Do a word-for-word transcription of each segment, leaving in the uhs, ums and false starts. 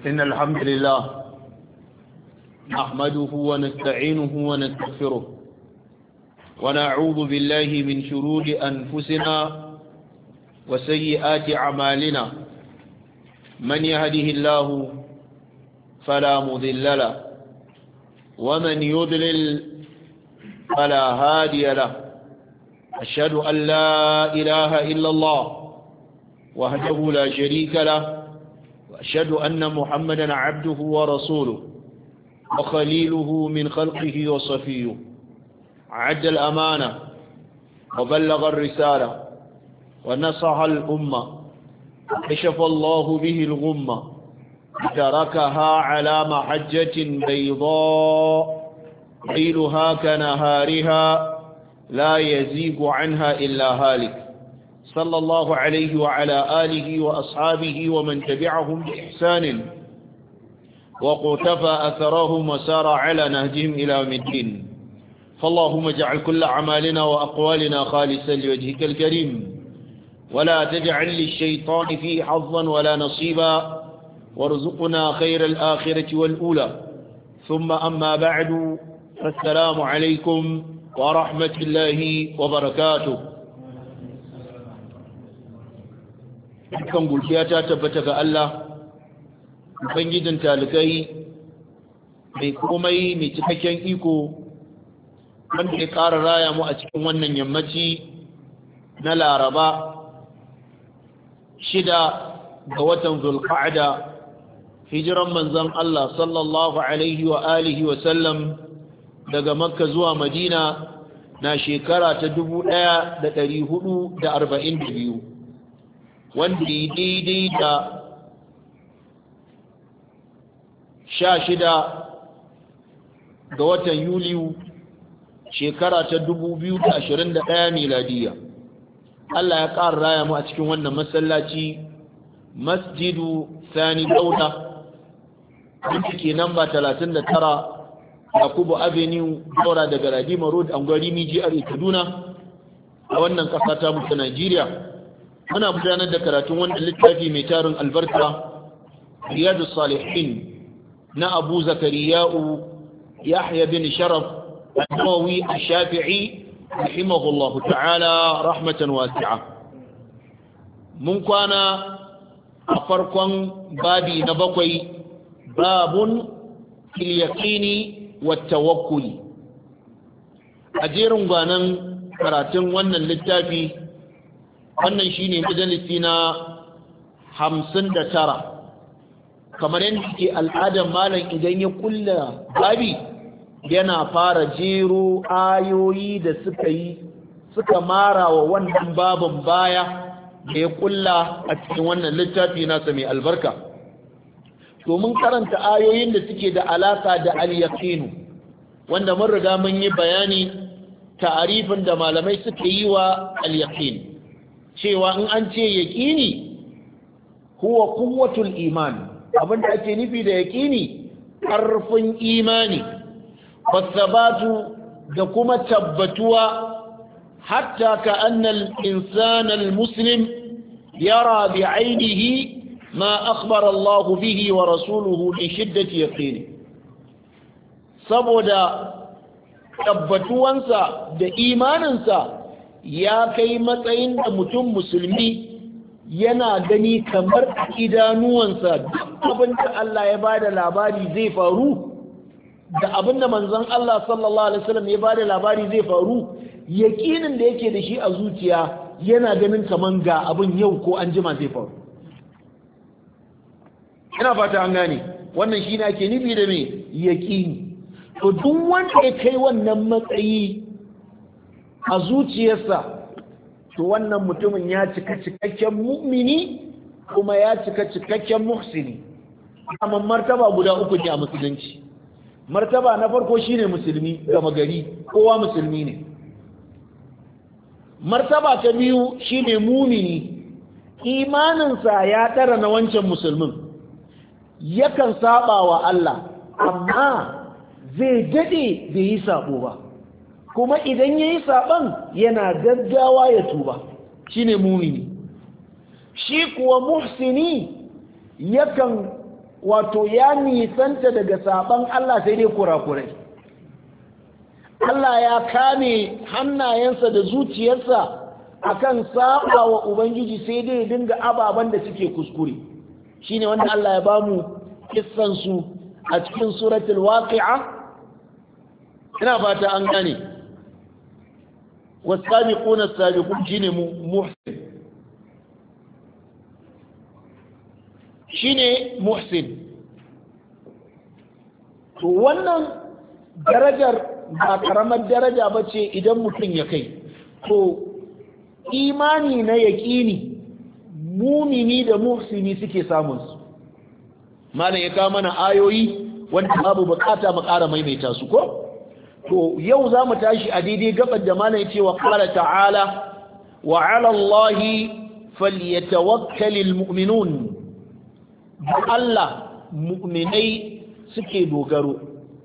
إن الحمد لله نحمده ونستعينه ونستغفره ونعوذ بالله من شرور أنفسنا وسيئات أعمالنا من يهده الله فلا مضل له ومن يضلل فلا هادي له أشهد أن لا إله إلا الله وحده لا شريك له وأشهد أن محمدا عبده ورسوله وخليله من خلقه وصفيه عد الأمانة وبلغ الرسالة ونصح الأمة كشف الله به الغمة تركها على محجة بيضاء ليلها كنهارها لا يزيغ عنها إلا هالك صلى الله عليه وعلى آله وأصحابه ومن تبعهم بإحسان وقتفى أثرهم وسار على نهجهم إلى يوم الدين فاللهم اجعل كل أعمالنا وأقوالنا خالصا لوجهك الكريم ولا تجعل للشيطان فيه حظا ولا نصيبا وارزقنا خير الآخرة والأولى ثم أما بعد فالسلام عليكم ورحمة الله وبركاته. Dukkan godiya ta tabbata ga Allah, Ubangijin talikai mai komai mai cikakken iko wanda ya ƙara raya mu a cikin wannan yammaci na Laraba shida ga watan Zulqa'da hijiran manzon Allah sallallahu alaihi wa alihi wa sallam daga Makka zuwa Madina na shekara ta dubu ɗaya da ɗari hudu da arba'in da biyu wanda daidai da sha shida ga watan Yuliyu shekara ta dubu biyu da ashirin da ɗaya miladiya. Allah ya ƙara raya mu a cikin wannan masallaci masjidu Sani Dauda wanda ke namba talatin da tara Yakubu Avenue Daura daga Radima Road Angwari Miji a Kaduna a wannan ƙasa ta mu ta Najeriya. Muna gudanar da karatun wannan littafi mai tarin albarka Riyadus Salihin na Abu Zakariya'u Yahya bin Sharaf an-Nawawi ash-Shafi'i rahimahullahu ta'ala rahmatan wasi'a. Mun kwana a farkon babi na bakwai babun fil yaqini wat tawakkuli. A jerin gwanan karatun wannan littafi wannan shine majalisi na hamsin da tara kamar yadda ke al'adar malam idan ya kulla babi yana fara jero ayoyi da suka yi suka mara wa wannan babin baya da ya kulla a cikin wannan littafi nasa mai albarka domin karanta ayoyin da suke da alaka da al-yaqinu wanda mun riga mun yi bayani ta'arifin da malamai suka yi wa al-yaqin cewa in an ce yaƙini huwa quwwatul iman abinda ake nufi da yaƙini ƙarfin imani wasabatu da kuma tabbatuwa hatta ka annal insana almuslim yara bi ainihi ma akhbara Allah bihi wa rasuluhu bi shiddati yaqini saboda tabbatuwansa da imaninsa ya kai matsayin da mutum musulmi yana gani kamar idanuwansa duk abin da Allah ya bada labari zai faru da abin da manzon Allah sallallahu alaihi wasallam ya bada labari zai faru yakinin da yake da shi a zuciya yana ganin kaman ga abin yau ko an jima zai faru. Ina fata an gane wannan shine ake nufi da me yakini. To duk wanda ya kai wannan matsayi a zuciyarsa to wannan mutumin ya cika cikakken mu'mini kuma ya cika cikakken muhsini. Amma martaba guda uku ne a musulunci. Martaba na farko shine musulmi gama gari kowa musulmi ne. Martaba ta biyu shine mumini imaninsa ya tara na wancan musulmin yakan saba wa Allah amma zai dade bai yi sabo ba kuma idan yayi saban yana gaggawa ya tuba shine mumini. Shi kuwa muhsini yakan wato ya nisanta daga saban Allah sai dai kurakurai. Allah ya kame hannayensa da zuciyarsa akan saba wa ubangiji sai dai dinga ababan da suke kuskure. Shine wanda Allah ya bamu kissan su a cikin suratul waqi'a. Ina fata an gane. والسابقون السابقون shine muhsin shine muhsin to wannan darajar ba karamar daraja bace idan mutum ya kai to imani na yaqini mumini da muhsini suke samun su malam ya kawo mana ayoyi wanda babu bukata mu ƙara maimaita su ko to yau za mu tashi a daidai gabar da mana ya ce wa ƙara ta'ala wa ala Allahi falyatawakkalil mu'minun da Allah mu'minai suke dogaro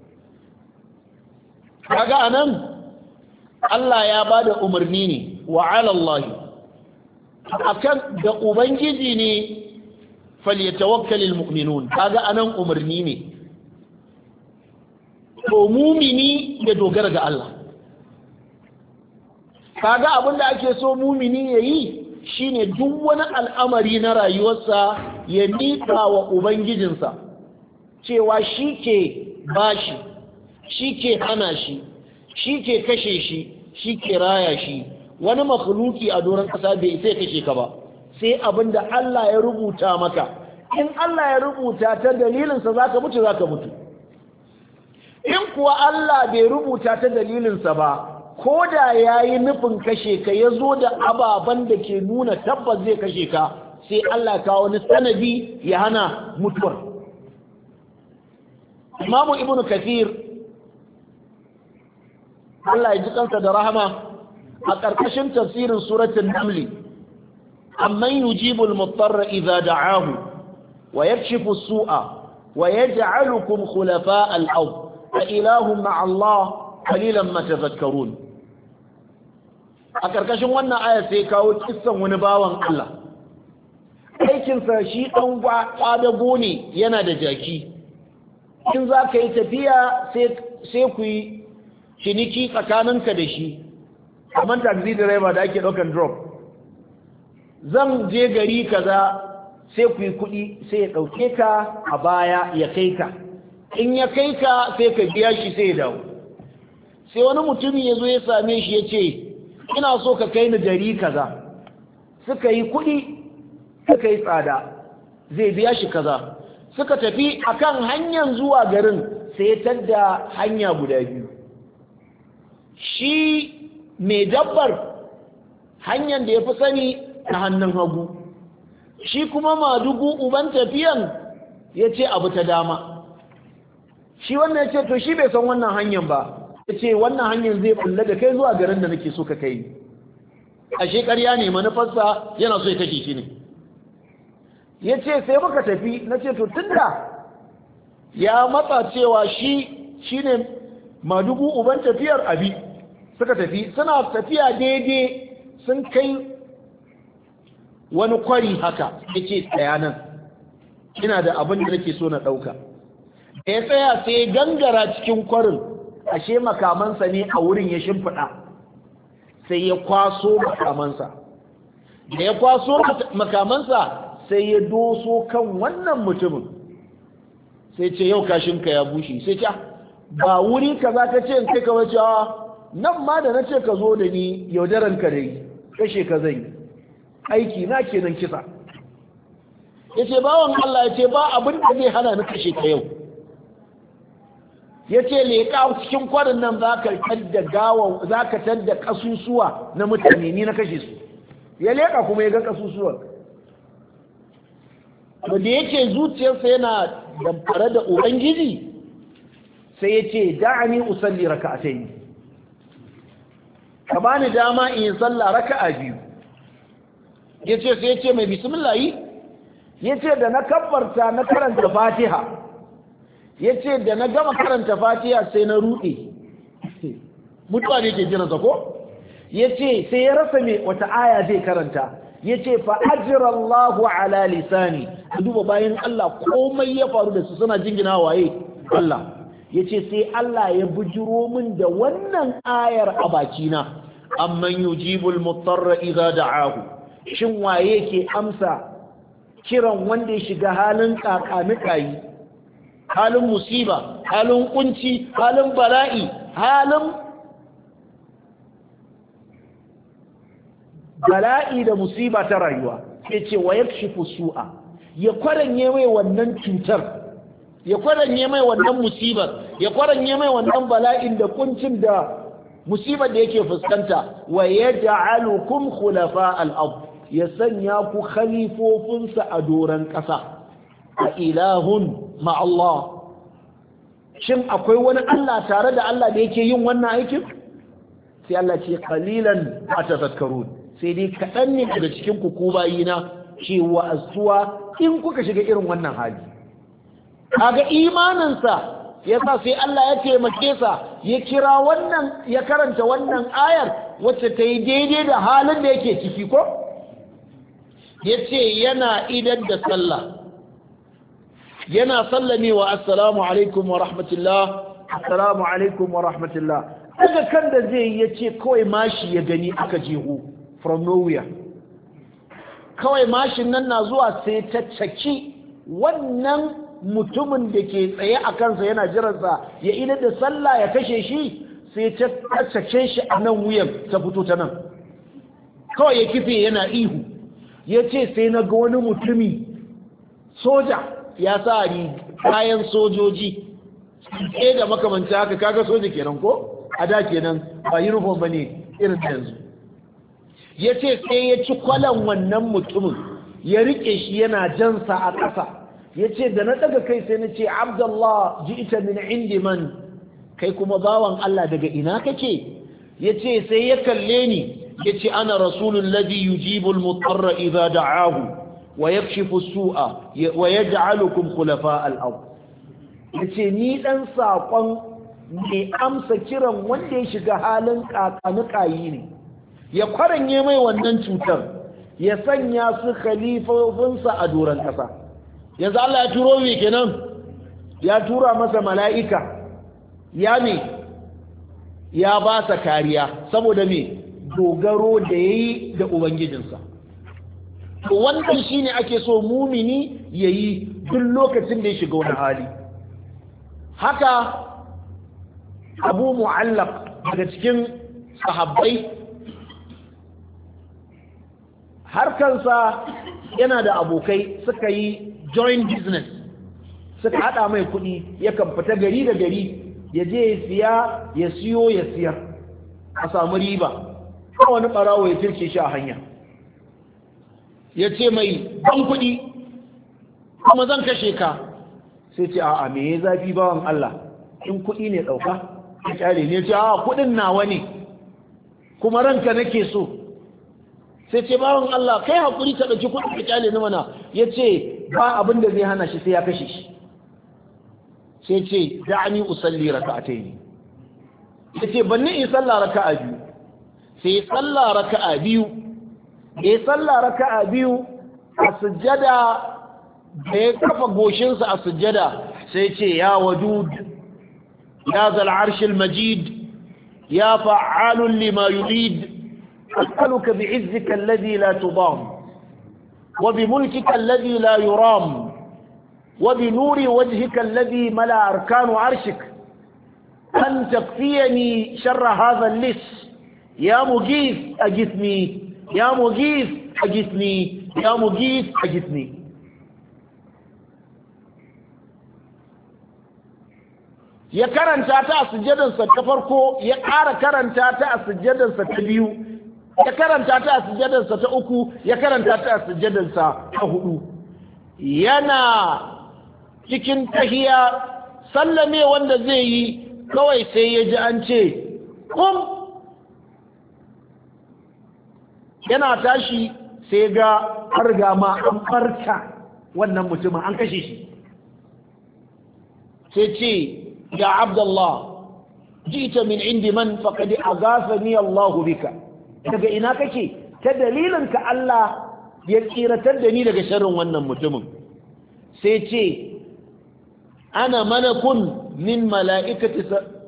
kaga anan Allah ya bada umarni ne wa ala Allahi akan da ubangiji ne falyatawakkalil mu'minun kaga anan umarni ne to mumini ya dogara ga Allah kaga abinda ake so mumini yayi shine duk wani al'amari na rayuwarsa ya mika wa ubangijinsa cewa shike bashi shike hana shi shike kashe shi shike raya shi wani makhluki a doron kasa bai sai kashe ka ba sai abinda Allah ya rubuta maka in Allah ya rubuta ta dalilinsa zaka mutu zaka mutu in kuwa Allah bai rubuta ta dalilinsa ba ko da ya yi nufin kashe ka ya zo da ababen da ke nuna tabbas zai kashe ka sai Allah ka wani sanadi ya hana mutuwar imamu ibn kathir Allah ya ji kansa da rahama a ƙarƙashin tafsirin suratul naml amman yujibu al-muttarra idza da'ahu wa yakshifu as-su'a wa yaj'alukum khulafa al-ard فإله مع الله قليلا ما تذكرون a karkashin wannan aya sai kawo kissan wani bawan Allah aikinsa shi ɗan ƙwadago ne yana da jaki in za ka yi tafiya sai ku yi ciniki tsakaninka da shi kamar taxi driver da ake ɗaukan drop zan je gari kaza sai ku yi kuɗi sai ya ɗauke ka a baya ya kai ka in ya kai ka sai ka biya shi sai ya dawo sai wani mutumi ya zo ya same shi ya ce ina so ka kai ni gari kaza suka yi kuɗi suka yi tsada zai biya shi kaza suka tafi akan hanyar zuwa garin sai tadda hanya guda biyu shi mai dabbar hanyar da ya fi sani na hannun hagu shi kuma madugu uban tafiyan ya ce abu ta dama shi wannan ya ce to shi bai san wannan hanyar ba ya ce wannan hanyar zai bulle da kai zuwa garin da nake so ka kai a shekarya ne manufarsa yana so ya kashe shi ne ya ce sai muka tafi na ce to tunda ya matsa cewa shi shi ne madugu uban tafiyar abi suka tafi suna tafiya daidai sun kai wani kwari haka ya ce tsaya nan ina da abin da nake so na ɗauka da ya tsaya sai gangara cikin kwarin ashe makamansa ne a wurin ya shimfiɗa sai ya kwaso makamansa da ya kwaso makamansa sai ya doso kan wannan mutumin sai ce yau kashinka ya bushe sai ce ba wuri ka za ka ce in kai ka wace nan ma da na ce ka zo da ni yaudaran ka dai kashe ka zai aiki na kenan kisa ya ce bawan Allah ya ce ba abin da zai hana ni kashe ka yau ya ce leƙa cikin kwarin nan za ka tadda gawa za ka tadda ƙasusuwa na mutane ni na kashe su ya leƙa kuma ya ga ƙasusuwan to da yake zuciyarsa yana damfare da ubangiji sai ya ce da'ani usalli raka'atayn ka bani dama in yi sallah raka'a biyu ya ce sai ya ce mai bismillah yi ya ce da na kabbarta na karanta fatiha ya ce da na gama karanta fatiha sai na ruɗe mutuwa ne ke jiransa ko ya ce sai ya rasa mai wata aya zai karanta ya ce fa'ajirallahu ala lisani duba bayan Allah komai ya faru da su suna jingina waye Allah yace sai Allah ya bujiro min da wannan ayar a bakina amman yujibul mutarra idza da'ahu shin waye ke amsa kiran wanda ya shiga halin kakanikayi halin musiba halin kunci halin bala'i halin bala'i da musiba ta rayuwa yace wa yakshifu su'a ya kwaranye mai wannan cutar ya kwaranye mai wannan musibar ya kwaranye mai wannan bala'in da kuncin da musibar da yake fuskanta wa yaj'alukum khulafa al-ard ya sanya ku khalifofinsa a doran ƙasa a ilahun ma Allah shin akwai wani Allah tare da Allah da yake yin wannan aikin sai Allah ce qalilan atafakkarun sai dai kaɗan ne daga cikin ku ku bayina cewa asuwa in kuka shiga irin wannan hali kaga imaninsa yasa sai Allah ya taimake sa ya kira wannan ya karanta wannan ayar wacce ta yi daidai da halin da yake ciki ko yace yana idan da sallah yana sallamewa assalamu alaikum wa rahmatullah assalamu alaikum wa rahmatullah daga kan da zai yace kawai mashi ya gani aka jeho from nowhere kawai mashin nan na zuwa sai ta caki wannan mutumin da ke tsaye a kansa yana jiransa ya ina da sallah ya kashe shi sai ta cake shi a nan wuyan ta fito ta nan kawai ya kife yana ihu ya ce sai na ga wani mutumi soja ya sa kayan sojoji ke da makamanta haka kaga soja kenan ko a da kenan ba uniform ba ne irin yanzu ya ce sai ya ci kwalan wannan mutumin ya rike shi yana jansa a ƙasa ya ce da na daga kai sai na ce abdullah ji ita min indi man kai kuma bawan Allah daga ina kake ya ce sai ya kalle ni ya ce ana rasulun ladhi yujibul mutarra idha da'ahu wa yakshifu su'a wa yaj'alukum khulafa al-ard ya ce ni dan sakon mai amsa kiran wanda ya shiga halin kakanukayi ne ya kwaranye mai wannan cutar ya sanya su khalifofinsa a doron ƙasa yanzu Allah ya turo me kenan ya tura masa mala'ika ya me ya ba sa kariya saboda me dogaro da yayi da ubangijinsa to wannan shine ake so mumini yayi duk lokacin da ya shiga wani hali haka Abu Mu'allaq daga cikin sahabbai harkansa yana da abokai suka yi joint business suka hada mai kudi yakan fita gari da gari ya je ya siya ya siyo ya siyar a samu riba ko wani barawo ya tirke shi a hanya ya ce mai ban kudi kuma zan kashe ka sai ce a'a me ya zafi bawan Allah in kudi ne dauka ya kyale ne ce a'a kudin nawa ne kuma ranka nake so sai ce bawan Allah kai hakuri ka dauki kudin ka kyale ni mana yace ba abin da zai hana shi sai ya kashe shi sai ce da'ani usalli raka'atayn yace banni in salla raka'a biyu sai salla raka'a biyu sai salla raka'a biyu a sujjada da ya kafa goshinsa a sujjada sai ce ya wadud ya zal arshil majid ya fa'alun lima yurid as'aluka bi'izzika alladhi la tudam وبملكك الذي لا يرام وبنور وجهك الذي ملا أركان عرشك أن تكفيني شر هذا اللص يا مجيث أجثني يا مجيث أجثني يا مجيث أجثني ya karanta ta a sujjadansa ta farko ya ƙara karanta ta a sujjadansa ta biyu ya karanta ta a sujjadansa ta uku ya karanta ta a sujjadansa ta hudu yana cikin tahiya sallame wanda zai yi kawai sai ya ji an ce kum yana tashi sai ga harga ma an farka wannan mutumin an kashe shi sai ce ya abdullah jita min indi man faqad aghafani Allah bika daga ina kake ta dalilin ka Allah ya tsiratar da ni daga sharrin wannan mutumin sai ce ana malakun min mala'ikati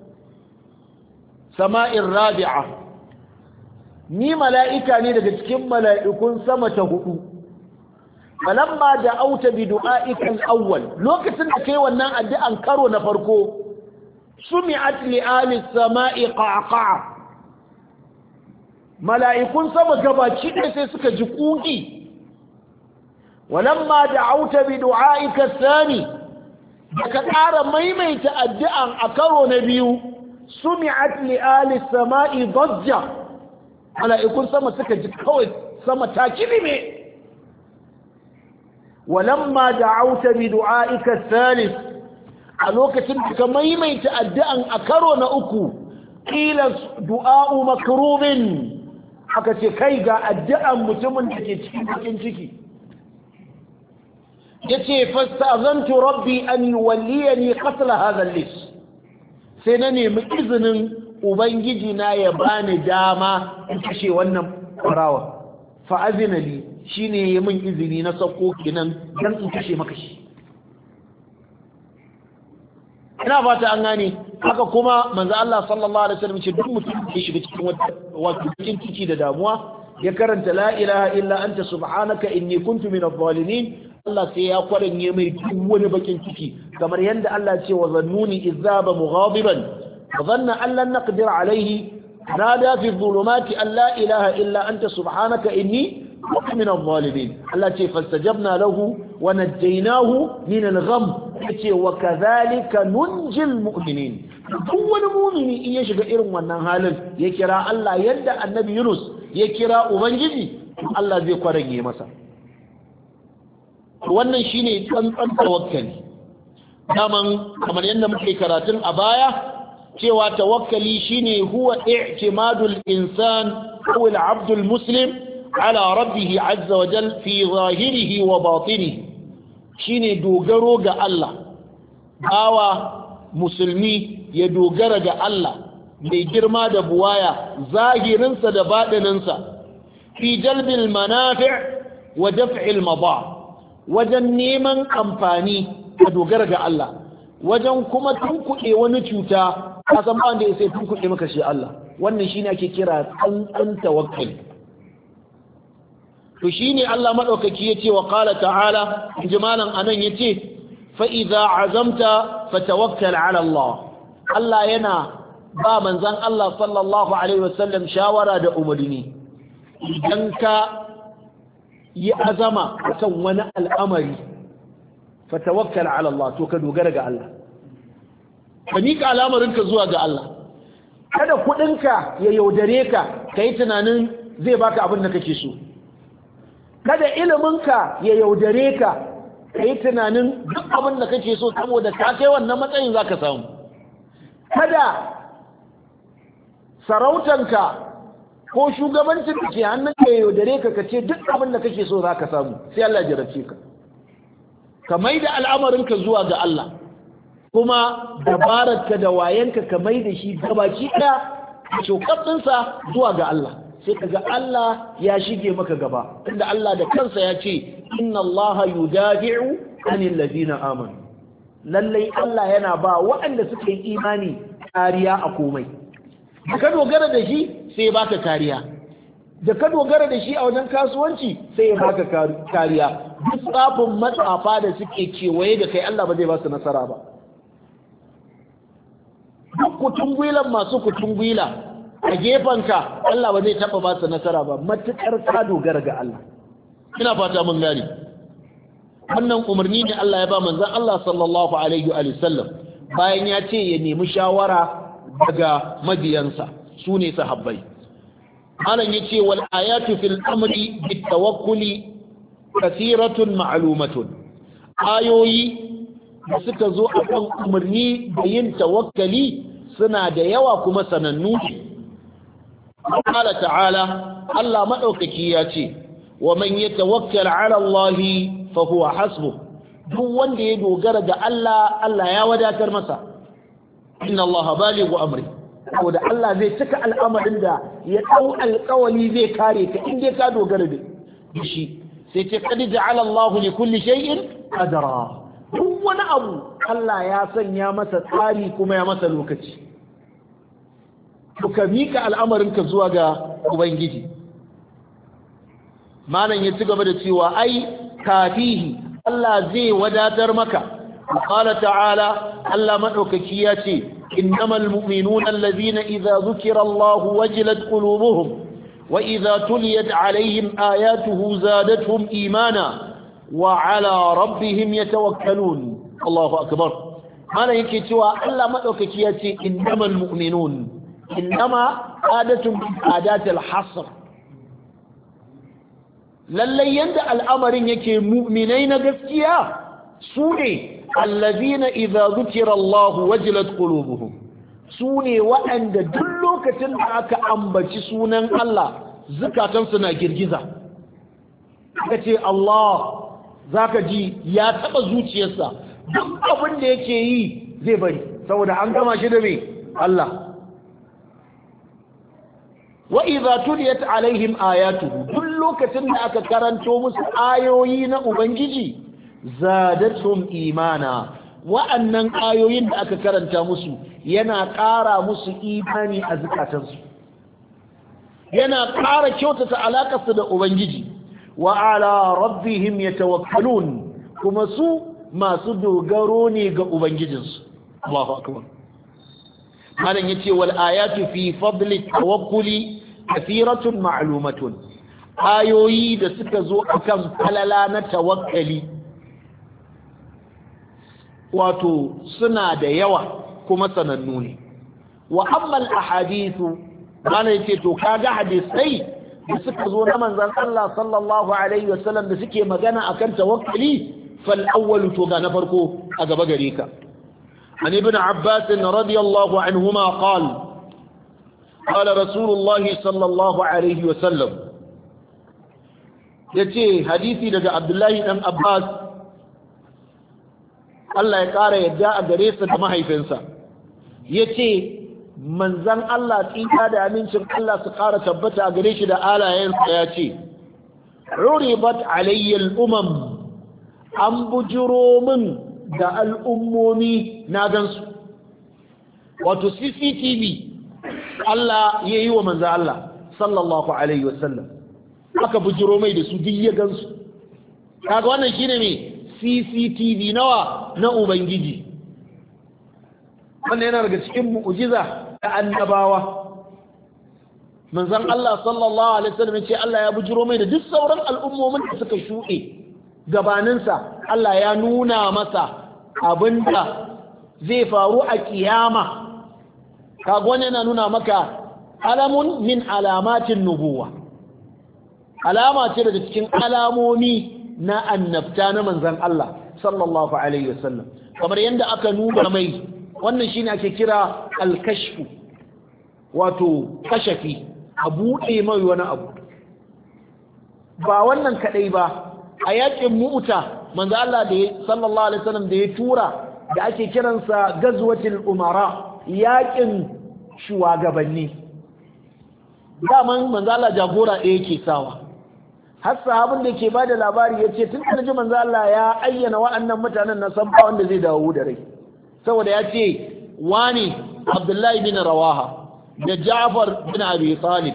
sama'in rabi'a ni mala'ika ne daga cikin mala'ikun sama ta hudu falamma da auta bi du'a'ikan awwal lokacin da kai wannan addu'an karo na farko sumi'at li ali samai qaqa'a mala'ikun sama gabaci ne sai suka ji kuki walamma da auta bi du'a'ika thani ka ƙara maimaita addu'an a karo na biyu sumi'at li ali samai dajja mala'ikun sama suka ji kawai sama ta kilime walamma da'awta bi du'aika thalith a lokacin da ka maimaita addu'an a karo na uku qila du'a'u makrubin aka ce kai ga addu'an mutumin da ke cikin bakin ciki yace fasta'azantu rabbi an yuwalliyani qatl hadha al-lis sai na nemi izinin ubangiji na ya bani dama in kashe wannan farawa fa azina li shine ya min izini na sako kinan dan in kashe maka shi ina fata an gane haka kuma manzo Allah sallallahu alaihi wasallam ce duk mutum da shiga cikin wato cikin ciki da damuwa ya karanta la ilaha illa anta subhanaka inni kuntu minadh dhalimin Allah sai ya kwaranye mai duk wani bakin ciki kamar yanda Allah ce wa zannuni izaba mughadiban وظن أن لن نقدر عليه نادى في الظلمات أن لا إله إلا أنت سبحانك إني كنت من الظالمين التي فاستجبنا له ونجيناه من الغم وكذلك ننجي المؤمنين هو المؤمن إن يشغل إرم والنهال يكرا الله يدى النبي يونس يكرا أبنجي الله زي قرنجي مسا wannan shine tsantsan tawakkali daman kamar yadda muke karatun a baya cewa tawakkali shine huwa i'timadul insan aw al-'abdul muslim ala rabbih azza wa jalla fi zahirihi wa batinihi shine dogaro ga Allah bawa musulmi ya dogara ga Allah mai girma da buwaya zahirinsa da batininsa fi jalbil manafi' wa daf'il madar wajen neman amfani ka dogara ga Allah wajen kuma tunkuɗe wani cuta ka san ba wanda ya sai tunkuɗe maka shi Allah wannan shine ake kira tsantsan tawakkali to shine Allah madaukaki yace wa qala ta'ala jimalan anan yace fa idza azamta fatawakkal ala Allah Allah yana ba manzon Allah sallallahu alaihi wasallam shawara da umarni idan ka yi azama akan wani al'amari fatawakkal ala Allah to ka dogara ga Allah ka miƙa al'amarinka zuwa ga Allah kada kuɗinka ya yaudare ka ka yi tunanin zai baka abin da kake so kada iliminka ya yaudare ka ka yi tunanin duk abin da kake so saboda ka kai wannan matsayin za ka samu kada sarautanka ko shugabancin da ke hannunka ya yaudare ka ka ce duk abin da kake so za ka samu sai Allah ya jarabce ka ka mai da al'amarinka zuwa ga Allah kuma dabararka da wayanka ka mai da shi gabaki ɗaya a cokaɗinsa zuwa ga Allah sai ka ga Allah ya shige maka gaba inda Allah da kansa ya ce inna Allah yudafi'u anil ladina amanu lallai Allah yana ba waɗanda suka yi imani kariya a komai da ka dogara da shi sai ya baka kariya da ka dogara da shi a wajen kasuwanci sai ya baka kariya duk tsafin matsafa da suke kewaye da kai Allah ba zai ba su nasara ba duk kutungwilan masu kutungwila a gefenka Allah ba zai taba ba su nasara ba matukar ka dogara ga Allah ina fata mun gane wannan umarni ne Allah ya ba manzon Allah sallallahu alaihi wa sallam bayan ya ce ya nemi shawara daga mabiyansa su ne sahabbai alan yace wal ayatu fil amri bit tawakkuli kathiratun ma'lumatun ayoyi da suka zo a kan umarni da yin tawakkali suna da yawa kuma sanannu Allah ta'ala Allah madaukaki ya ce wa man yatawakkal 'ala Allah fa huwa hasbuh duk wanda ya dogara ga Allah Allah ya wadatar masa inna Allah balighu amri saboda Allah zai cika al'amarin da ya dau alƙawali zai kare ka inda ka dogara da shi sai ce qad ja'ala Allah li kulli shay'in qadara duk wani abu Allah ya sanya masa tsari kuma ya masa lokaci to ka mika al'amarinka zuwa ga ubangiji. malam ya ci gaba da cewa ai kafihi Allah zai wadatar maka. qala ta'ala Allah madaukaki ya ce innamal mu'minuna allazina idza dhukira Allahu wajilat qulubuhum wa idza tuliyat alaihim ayatuhu zadatuhum imana wa ala rabbihim yatawakkalun. Allahu akbar. malam yake cewa Allah madaukaki ya ce innamal mu'minun innama adatun adatul hasr. lallai yanda al'amarin yake mu'minai na gaskiya su ne allazina idza zukira Allah wajilat qulubuhum, su ne waɗanda duk lokacin da aka ambaci sunan Allah zukatansu na girgiza. aka ce Allah zaka ji ya taba zuciyarsa, duk abin da yake yi zai bari saboda an gama shi da me Allah. wa idza tuliyat alaihim ayatuhu, duk lokacin da aka karanto musu ayoyi na ubangiji zadatuhum imana, wa'annan ayoyin da aka karanta musu yana ƙara musu imani a zukatansu, yana ƙara kyautata alaƙarsu da ubangiji. wa ala rabbihim yatawakkalun, kuma su masu dogaro ne ga ubangijinsu. Allahu akbar. malan yace wal ayatu fi fadli tawakkuli kathiratun ma'lumatun, ayoyi da suka zo akan falala na tawakkali wato suna da yawa kuma sanannu ne. wa ammal ahadithu, mana yace to kaga hadisai da suka zo na manzon Allah sallallahu alaihi wasallam da suke magana akan tawakkali, fal awwal to ga na farko a gaba gare ka. an ibn abbas radiyallahu anhuma qala qala rasulullahi sallallahu alaihi wasallam, yace hadisi daga abdullahi dan abbas Allah ya ƙara yadda a gare sa da mahaifinsa, yace manzan Allah tsika da amincin Allah su ƙara tabbata a gare shi da alayensa ya ce ruribat alayya al-umam, an bujiro min da al'ummomi na gansu, wato C C T V Allah ya yi wa manzan Allah sallallahu alaihi wasallam, aka bujiro mai da su duk ya gansu. kaga wannan shine ne C C T V nawa na ubangiji. wannan yana daga cikin mu'jiza da annabawa. manzon Allah sallallahu alaihi wasallam ya ce Allah ya bujiro mai da duk sauran al'ummomin da suka shuɗe gabaninsa, Allah ya nuna masa abinda zai faru a kiyama. kaga wannan yana nuna maka alamun min alamatin nubuwa, alama ce daga cikin alamomi na annabta na manzan Allah sallallahu alaihi wasallam, kamar yadda aka nuna mai. wannan shine ake kira al-kashfu, wato kashafi, a buɗe mai wani abu. ba wannan kadai ba, a yakin mu'ta manzan Allah da sallallahu alaihi wasallam da ya tura da ake kiransa gazwatul umara, yakin shugabanni. daman manzan Allah jagora ɗaya yake sawa. har sahabin da ke bada labari ya ce tun da ji manzo Allah ya ayyana wa'annan mutanen na san ba wanda zai dawo da rai, saboda ya ce wani Abdullahi bin Rawaha da Ja'far bin Abi Talib,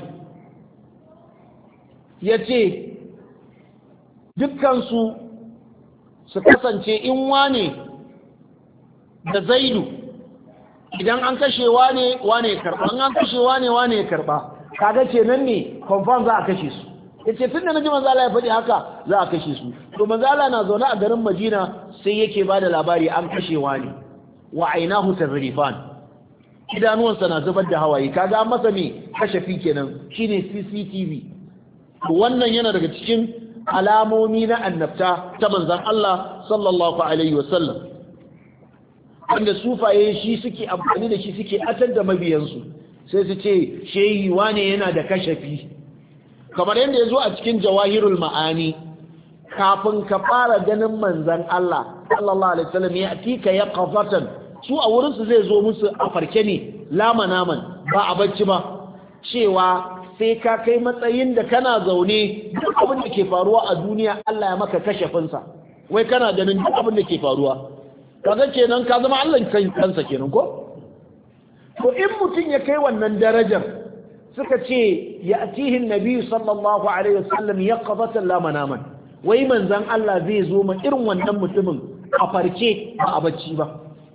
ya ce dukkansu su kasance in wane da Zaidu, idan an kashe wane wane ya karba, an kashe wane wane ya karba, kaga kenan ne confirm za a kashe su. yace tunda naji manzo Allah ya faɗi haka za a kashe su. to manzo Allah na zaune a garin Madina sai yake bada labari an kashe wani, wa ainahu tazrifan, idanuwansa na zubar da hawaye. kaga an masa me kashafi kenan, shine C C T V. to wannan yana daga cikin alamomi na annabta ta manzon Allah sallallahu alaihi wasallam, wanda sufaye shi suke amfani da shi suke atar da mabiyansu, sai su ce shehi wane yana da kashafi. kamar yadda ya zo a cikin jawahirul ma'ani, kafin ka fara ganin manzan Allah sallallahu alaihi wasallam ya tika ya qafatan, su a wurin su zai zo musu a farke ne, lama naman ba a bacci ba, cewa sai ka kai matsayin da kana zaune duk abin da ke faruwa a duniya Allah ya maka kashafin sa, wai kana ganin duk abin da ke faruwa kaga kenan ka zama Allah kansa kenan ko to in mutum ya kai wannan darajar suka ce ya atihin nabi sallallahu alaihi wasallam yaqzatan la manaman wai manzon Allah zai zo ma irin wannan mutumin a farke ba a bacci ba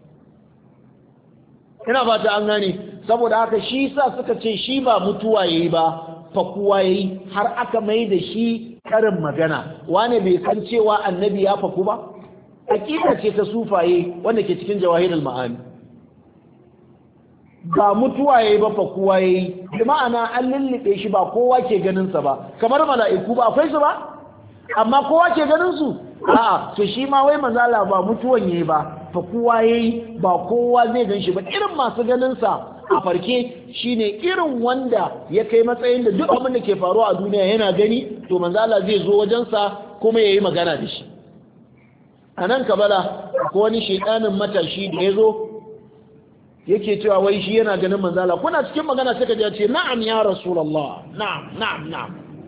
ina fata an gane saboda haka shi sa suka ce shi ba mutuwa yayi ba fakuwa yayi har aka mai da shi karin magana wane bai san cewa annabi ya faku ba hakika ce ta sufaye wanda ke cikin jawahirul ma'ani ba mutuwa yayi ba fakuwa yayi bi ma'ana an lullube shi ba kowa ke ganin sa ba kamar mala'iku ba akwai su ba amma kowa ke ganin su a'a to shi ma wai manzala ba mutuwan yayi ba fakuwa yayi ba kowa zai gan shi ba irin masu ganin sa a farke shine irin wanda ya kai matsayin da duk abin da ke faruwa a duniya yana gani to manzala zai zo wajensa kuma yayi magana da shi anan kabala ko wani shedanin matashi da yazo yake cewa wai shi yana ganin manzala kuna cikin magana sai ka ji ce na'am ya rasulullah na'am na'am na'am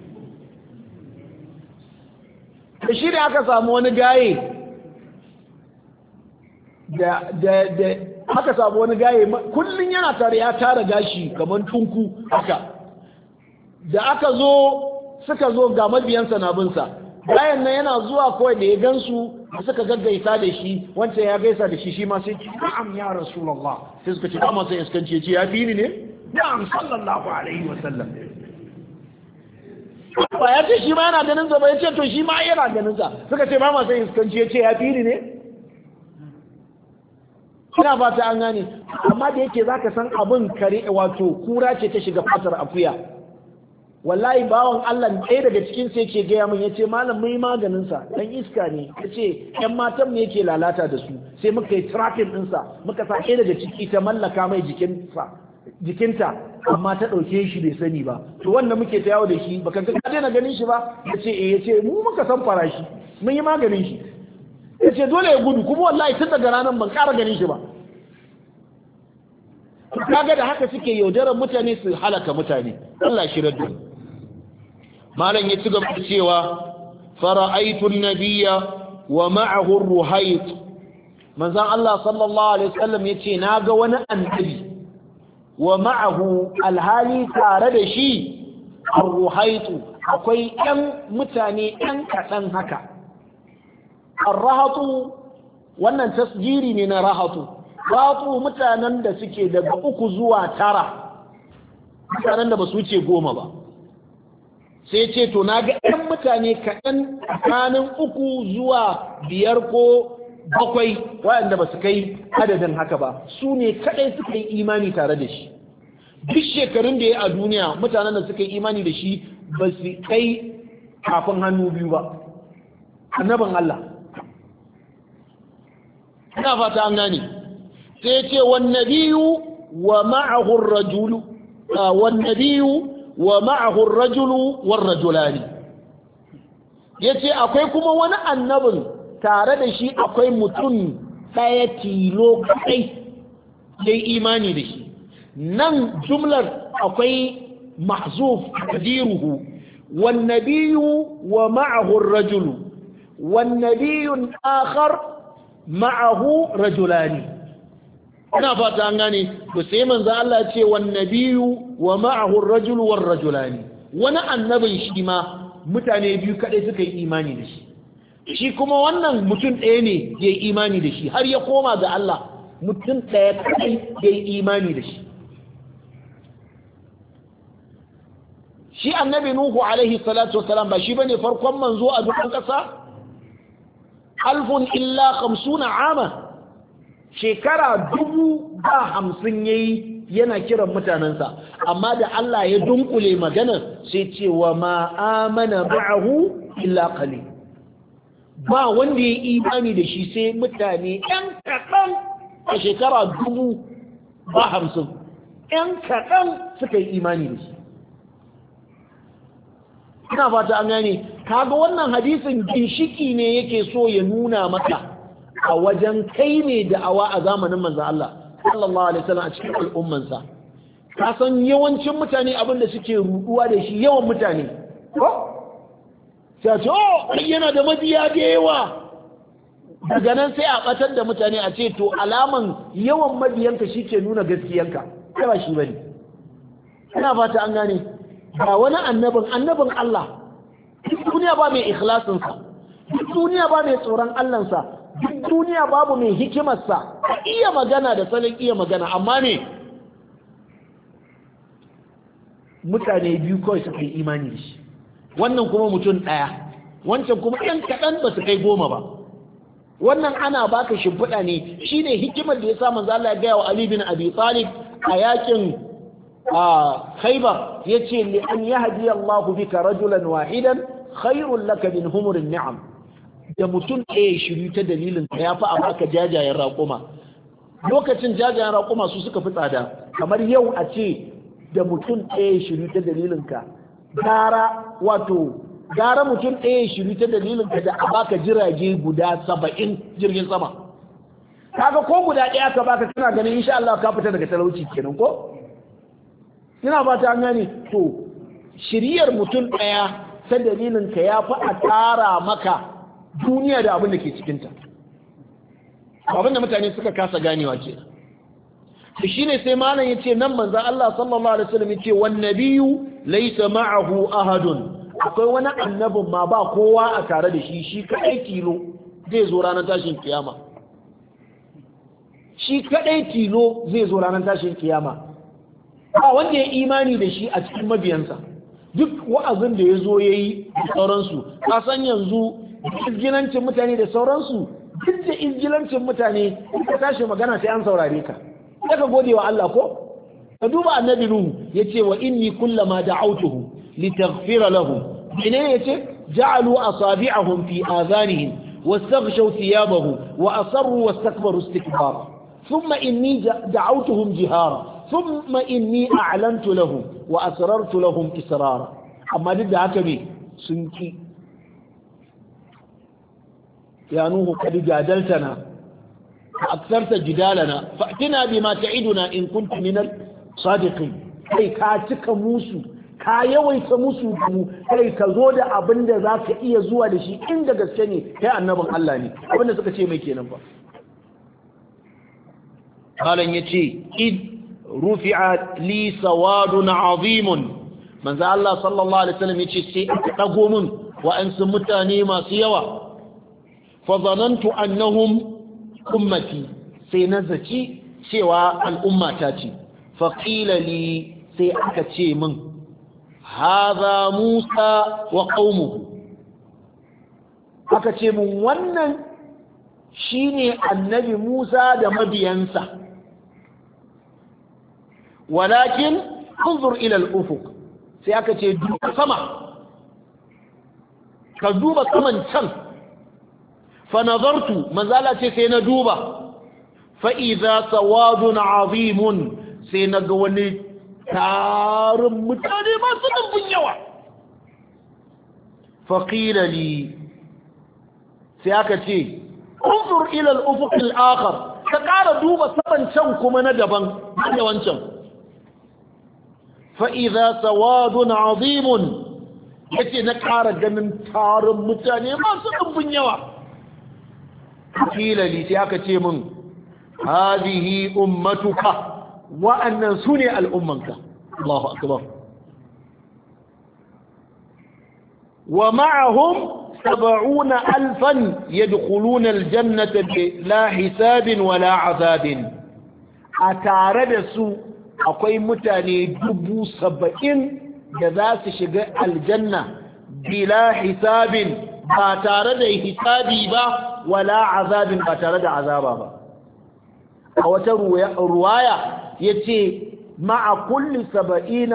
da shi da aka samu wani gaye da da da aka samu wani gaye kullun yana tare ya tara gashi kaman tunku haka da aka zo suka zo ga mabiyansa na binsa gayen nan yana zuwa kawai da ya gansu suka gaggaisa da shi wancan ya gaisa da shi shi ma sai na'am ya rasulullah sai suka ce amma sai iskanci ya ce ya fi ni ne na'am sallallahu alaihi wa sallam ba ya ce shi ma yana ganin sa ba ya ce to shi ma yana ganin sa suka ce ba ma sai iskanci ya ce ya fi ni ne ina ba ta an gane amma da yake zaka san abin kare wato kura ce ta shiga fatar akuya wallahi bawan Allah ɗaya daga cikin sai ke gaya min yace malam mai maganin sa dan iska ne yace ƴan matan mu yake lalata da su sai muka yi tracking din sa muka sa ɗaya daga ciki ta mallaka mai jikin sa jikinta amma ta dauke shi bai sani ba to wanda muke ta yawo da shi baka ga ka daina ganin shi ba yace eh yace mu muka san farashi mun yi maganin shi yace dole ya gudu kuma wallahi tun daga ranar ban ƙara ganin shi ba kaga da haka suke yaudarar mutane su halaka mutane Allah shi raddu malam ya ci gaba da cewa fara'aitu an-nabiyya wa ma'ahu ar-ruhayt manzon Allah sallallahu alaihi wasallam yace naga wani annabi wa ma'ahu alhali tare da shi ar-ruhayt akwai ɗan mutane ɗan kaɗan haka ar-rahatu wannan tasjiri ne na rahatu rahatu mutanen da suke daga uku zuwa tara mutanen da ba su wuce goma ba sai ce to na ga ɗan mutane kaɗan tsakanin uku zuwa biyar ko bakwai waɗanda ba su kai adadin haka ba su ne kaɗai suka yi imani tare da shi duk shekarun da ya a duniya mutanen da suka yi imani da shi ba su kai kafin hannu biyu ba annabin Allah ina fata an gane sai ce wannabiyu wa ma'ahu ar-rajulu wannabiyu wa ma'ahu ar-rajulu war-rajulani yace akwai kuma wani annabin tare da shi akwai mutum daya tilo kai dai imani da shi nan jumlar akwai mahzuf qadiruhu wannabiyu wa ma'ahu ar-rajulu wannabiyun akhar ma'ahu rajulani ina fata an gane to sai manzo Allah ya ce wan nabiyyu wa ma'ahu ar-rajul war rajulani wani annabin shi ma mutane biyu kadai suka yi imani da shi shi kuma wannan mutum ɗaya ne ya yi imani da shi har ya koma ga Allah mutum ɗaya kadai ya yi imani da shi shi annabi nuhu alaihi salatu wassalam ba shi bane farkon manzo a dukkan kasa alfun illa khamsuna ama shekara dubu ba hamsin yayi yana kiran mutanensa amma da Allah ya dunkule maganar sai ce wa ma amana ba'ahu illa qalil ba wanda ya imani da shi sai mutane ɗan kaɗan a shekara dubu ba hamsin ɗan kaɗan suka yi imani da shi ina fata an gane kaga wannan hadisin ginshiki ne yake so ya nuna maka a wajen kai ne da'awa a zamanin manzo Allah sallallahu alaihi wasallam a cikin al'ummansa ka san yawancin mutane abin da suke ruduwa da shi yawan mutane ko sai ce oh yana da mabiya da yawa daga nan sai a batar da mutane a ce to alaman yawan mabiyanka shi ke nuna gaskiyanka kai ba shi bane ina fata an gane ba wani annabin annabin Allah duk duniya ba mai ikhlasin sa duk duniya ba mai tsoron Allah sa duk duniya babu mai hikimar sa iya magana da sanin iya magana amma ne mutane biyu kawai suka yi imani da shi wannan kuma mutum ɗaya wancan kuma ɗan kaɗan ba su kai goma ba wannan ana baka shimfiɗa ne shine hikimar da ya sa manzo Allah ya gaya wa Ali bin Abi Talib a yakin Khaybar yace li an yahdi Allahu bika rajulan wahidan khairul laka min humurin ni'am da mutum ɗaya shiru ta dalilin ka yafi a baka jajayen raƙuma lokacin jajayen raƙuma su suka fi tsada kamar yau a ce da mutum ɗaya shiru ta dalilin ka gara wato gara mutum ɗaya shiru ta dalilin ka da a baka jirage guda saba'in jirgin sama kaga ko guda ɗaya ka baka kana ganin insha Allah ka fita daga talauci kenan ko ina ba ta gane to shiriyar mutum ɗaya ta dalilin ka ya fi a tara maka duniya da abin da ke cikinta abin da mutane suka kasa ganewa kenan to shine sai malam yace nan manzo Allah sallallahu alaihi wasallam yace wan nabiyyu laysa ma'ahu ahadun akwai wani annabin ma ba kowa a tare da shi shi kadai tilo zai zo ranar tashin kiyama shi kadai tilo zai zo ranar tashin kiyama ba wanda ya imani da shi a cikin mabiyansa duk wa'azin da ya zo yayi da sauransu ka san yanzu izgilancin mutane da sauransu duk da izgilancin mutane ka tashi magana sai an saurare ka daga gode wa Allah ko ka duba annabi nuhu yace wa inni kullama da'awtuhu litaghfira lahum ina yace ja'alu asabi'ahum fi adhanihim wastaghshaw thiyabahu wa asarru wastakbaru istikbara thumma inni da'awtuhum jihara thumma inni a'lantu lahum wa asrartu lahum israra amma duk da haka ne sun ki ya nuhu kad jadaltana أكثرت جدالنا فأتنا بما تعدنا إن كنت من الصادقين كي كاتك موسو كايوي كموسو دمو كي كزود أبند ذاك إيا زوا لشي إن دقى السني كي النبغ الله ني أبند سكتي ميكي نبا قال يتي إذ رفع لي سواد عظيم من ذا الله صلى الله عليه وسلم يتي سيئتقوم وأنس متاني ما سيوا فظننت أنهم ummati sai na zaci cewa al'ummata ce faƙila li sai aka ce min haza musa wa qaumuhu aka ce min wannan shine annabi musa da mabiyansa walakin unzur ila al-ufuq sai aka ce duba sama ka duba saman can فنظرت مازال سينا دوبا فإذا سواد عظيم سينا قواني تارم متاني ما سنن بنيوا فقيل لي سياكتي انظر إلى الأفق الآخر تقال دوبا سبن شنكم ندبا من شن فإذا سواد عظيم يتي نكار جنن تارم متاني ما سنن بنيوا قيل لي سياكتي من هذه أمتك وأن سنع الأمك الله أكبر ومعهم سبعون ألفا يدخلون الجنة لا حساب ولا عذاب أتارد سوء أقوي متاني دبو سبعين جذاس شقاء الجنة بلا حساب باتارد حسابي با ولا عذاب باتارد عذابا با أو رواية يتي مع كل سبعين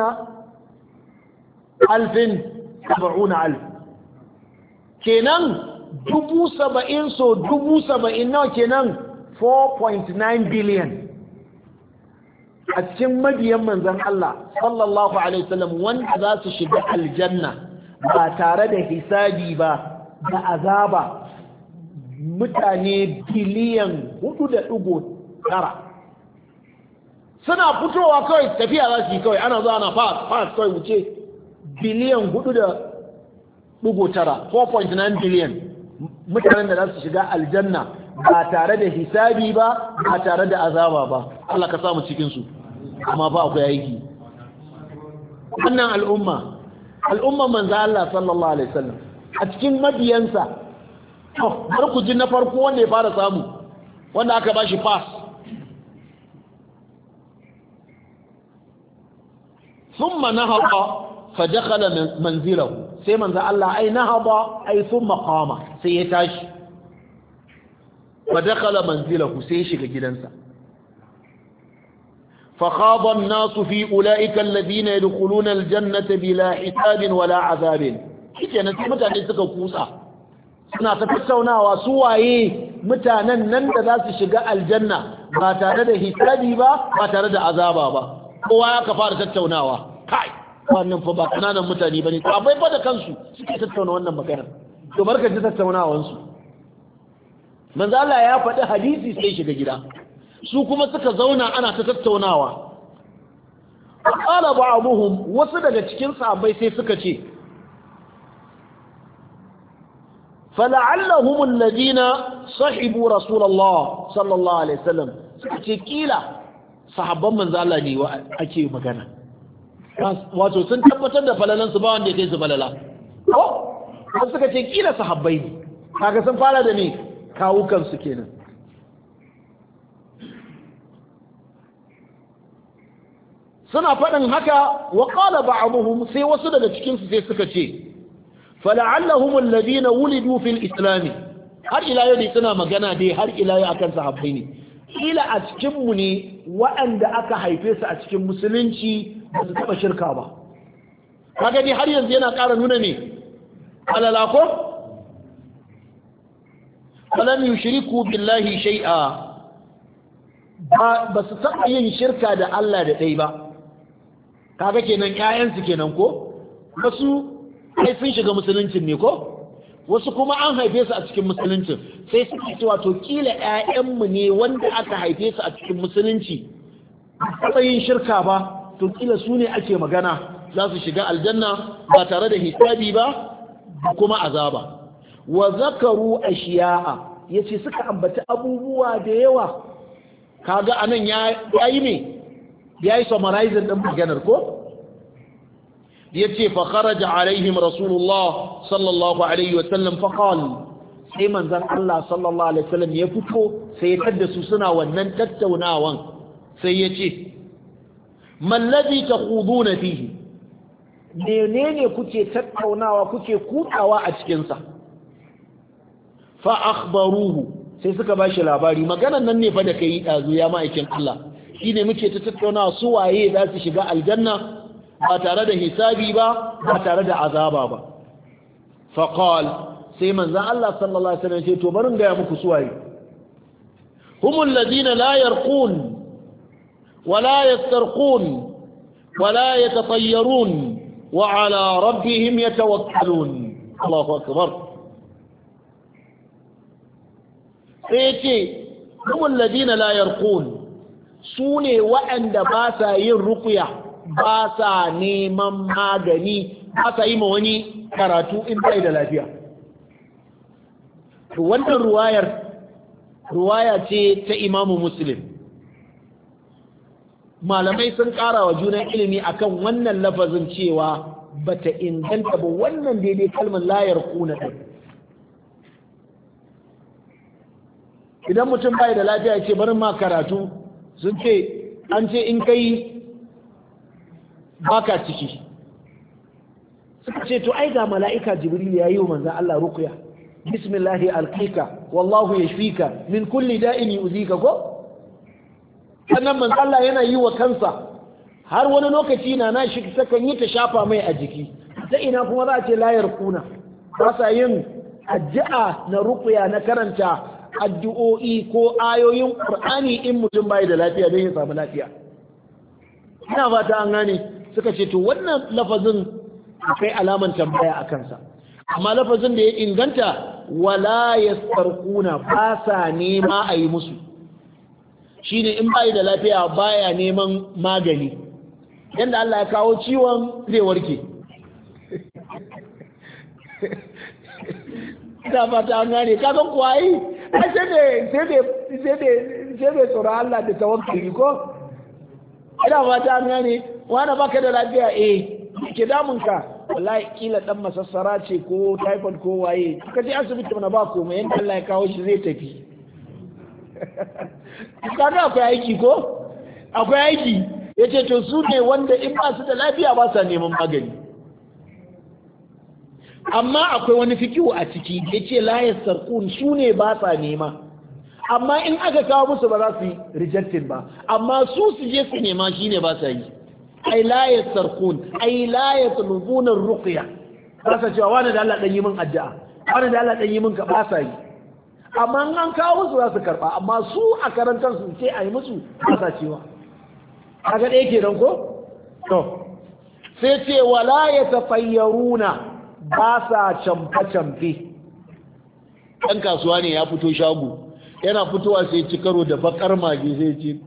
ألف سبعون ألف kenan dubu saba'in so dubu saba'in nawa kenan four point nine billion a cikin mabiyan manzon Allah sallallahu alaihi wasallam wanda za su shiga aljanna ba tare da hisabi ba da azaba mutane biliyan hudu da ɗigo tara suna fitowa kawai tafiya za su yi kawai ana zuwa ana fas fas kawai wuce biliyan hudu da ɗigo tara four point nine billion mutanen da za su shiga aljanna ba tare da hisabi ba ba tare da azaba ba Allah ka samu cikin su amma ba akwai aiki wannan al'umma al'umma manzo Allah sallallahu alaihi wasallam a cikin mabiyansa to har ku ji na farko wanda ya fara samu wanda aka bashi pass thumma nahada fa dakhala manzilahu sai manzo Allah ai nahada ai thumma qama sai ya tashi fa dakhala manzilahu sai ya shiga gidansa فخاض الناس في أولئك الذين يدخلون الجنة بلا حساب ولا عذاب kenan sai mutane suka kusa suna ta tattaunawa su waye mutanen nan da za su shiga aljanna ba tare da hisabi ba ba tare da azaba ba kowa ya ka fara tattaunawa kai wannan fa ba kananan mutane bane to abai fa da kansu suke tattauna wannan magana to barka ji tattaunawan su manzo Allah ya faɗi hadisi sai shiga gida su kuma suka zauna ana ta tattaunawa qala ba'dhum wasu daga cikin sahabbai sai suka ce fala'allahum alladhina sahibu rasulullah sallallahu alaihi wasallam suka ce kila sahabban manzo Allah ne ake magana wato sun tabbatar da falalan su ba wanda yake su falala ko suka ce kila sahabbai ne kaga sun fara da ne kawukan su kenan suna faɗin haka wa qala ba'dhum sai wasu daga cikin su sai suka ce fala'allahum alladhina wulidu fil islam har ila yau suna magana dai har ila yau akan sahabbai ne kila a cikin mu ne waɗanda aka haife su a cikin musulunci ba su taba shirka ba kaga dai har yanzu yana ƙara nuna ne alala ko falam yushriku billahi shay'a ba su taba yin shirka da Allah da dai ba kaga kenan ƴaƴansu kenan ko wasu ai sun shiga musuluncin ne ko wasu kuma an haife su a cikin musuluncin sai suke cewa to kila ƴaƴanmu ne wanda aka haife su a cikin musulunci ba yin shirka ba to kila su ne ake magana za su shiga aljanna ba tare da hisabi ba kuma azaba wa zakaru ashiya'a yace suka ambaci abubuwa da yawa kaga anan ya yayi ne yayi summarizing din maganar ko yace fa kharaja alaihim rasulullah sallallahu alaihi wasallam fa qala sai manzon Allah sallallahu alaihi wasallam ya fito sai ya tada su suna wannan tattaunawan sai yace man ladhi takhuduna fihi menene kuke tattaunawa kuke kutawa a cikin sa fa akhbaruhu sai suka bashi labari maganar nan ne fa da kai dazu ya ma'aikin Allah shine muke ta tattaunawa su waye za su shiga aljanna ba tare da hisabi ba ba tare da azaba ba faqal sai manzon Allah sallallahu alaihi wasallam ce to barin ga muku suwaye humul ladina la yarqun wala yastarqun wala yatatayyarun wa ala rabbihim yatawakkalun Allahu akbar sai ce humul ladina la yarqun sune waɗanda ba sa yin ruqya ba sa neman magani ba sa yi ma wani karatu in bai da lafiya to wannan ruwayar ruwaya ce ta imamu muslim malamai sun ƙara wa junan ilimi akan wannan lafazin cewa bata inganta ba wannan daidai kalmar layar kuna ɗin idan mutum bai da lafiya ce bari ma karatu sun ce an ce in kai baka ciki suka ce to ai ga mala'ika jibril ya yi wa manzan Allah ruqya bismillahi alqika wallahu yashfika min kulli da'in yu'zika ko sannan manzan Allah yana yi wa kansa har wani lokaci na na shi sakan yi ta shafa mai a jiki ta ina kuma za a ce layar kuna ba sa yin addu'a na ruqya na karanta addu'o'i ko ayoyin qur'ani in mutum bai da lafiya don ya samu lafiya ina fata an gane suka ce to wannan lafazin akwai alaman tambaya a kansa amma lafazin da ya inganta wala yastarquna ba sa nema a yi musu shine in bai da lafiya baya neman magani yanda Allah ya kawo ciwon zai warke ina fata an gane kaga kuwa yi sai ne sai ne sai ne sai ne tsoron Allah da tawakkali ko ina fata an gane wani baka da lafiya eh ke damun ka wallahi kila dan masassara ce ko typhoid ko waye ka je asibiti mana ba komai yanda Allah ya kawo shi zai tafi kaga akwai aiki ko akwai aiki yace to su ne wanda in ba su da lafiya ba sa neman magani amma akwai wani fikihu a ciki yace la yasarqun su ne ba sa nema amma in aka kawo musu ba za su yi rejecting ba amma su su je su nema shine ba sa yi ai la yasarqun ai la yatlubuna ruqya ba sa cewa wani da Allah dan yi min addu'a wani da Allah dan yi min ka ba sa yi amma an kawo musu za su karba amma su a karantar su ce ai musu ba sa cewa kaga dai kenan ko to sai ce wala yatafayyaruna ba sa camfe camfe dan kasuwa ne ya fito shago yana fitowa sai ci karo da bakar mage sai ce